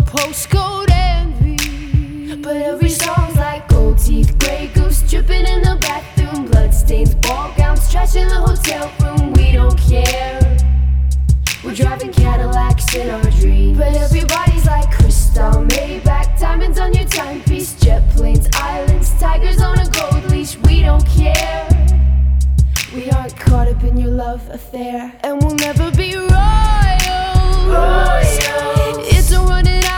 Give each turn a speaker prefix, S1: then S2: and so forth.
S1: postcode envy.
S2: But every song's like gold teeth, grey goose dripping in the bathroom, bloodstains, ball gowns, trash in the hotel room. We don't care. We're driving Cadillacs in our dreams. But everybody's like crystal, Maybach, diamonds on your timepiece, jet planes, islands, tigers on a gold leash. We don't care. We aren't caught up in your love affair, and we'll never be wrong.